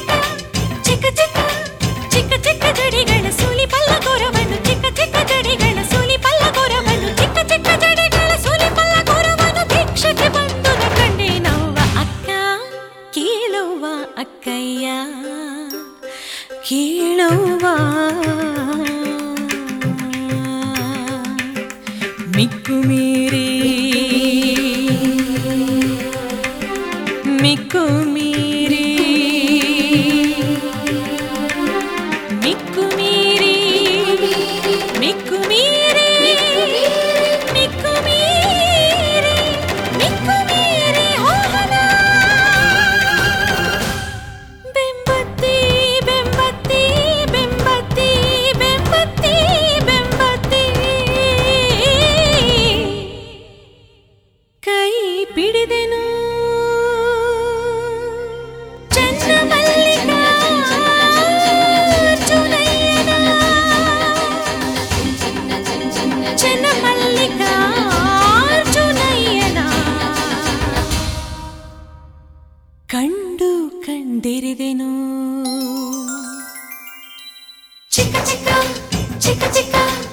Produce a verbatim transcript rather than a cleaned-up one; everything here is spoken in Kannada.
ಚಿಕ್ಕ ಚಿಕ್ಕ ಚಿಕ್ಕ ಚಿಕ್ಕ ಜಡಿಗಳ ಸೂಲಿ ಪಲ್ಲ ಗೊರವನು ಚಿಕ್ಕ ಚಿಕ್ಕ ಜಡಿಗಳ ಸೂಲಿ ಪಲ್ಲ ಗೊರವನು ಚಿಕ್ಕ ಚಿಕ್ಕ ಜಡಿಗಳ ಸೂಲಿ ಪಲ್ಲ ಗೊರವನು ಭಿಕ್ಷಕ್ಕೆ ಬಂದು ಕಂಡೆ ನೋವ ಅಕ್ಕ ಕೀಳುವ ಅಕ್ಕಯ್ಯ ಕೀಳುವ ಮಿಕ್ಕು ಮೀರಿ ಮಿಕ್ಕು ಮೀರಿ ಮಿಕ್ಕು ಮೀರಿ ಮಿಕ್ಕು ಮೀರಿ ಮಿಕ್ಕು ಮೀರಿ ಮಿಕ್ಕು ಮೀರಿ ಹೋಗನ ಬೆಂಬತ್ತಿ ಬೆಂಬತ್ತಿ ಬೆಂಬತ್ತಿ ಬೆಂಬತ್ತಿ ಬೆಂಬತ್ತಿ ಕೈ ಪಿಡಿದೆನು ಕಂಡು ಕಂಡಿರಿದೆನು ಚಿಕ್ಕ ಚಿಕ್ಕ ಚಿಕ್ಕ ಚಿಕ್ಕ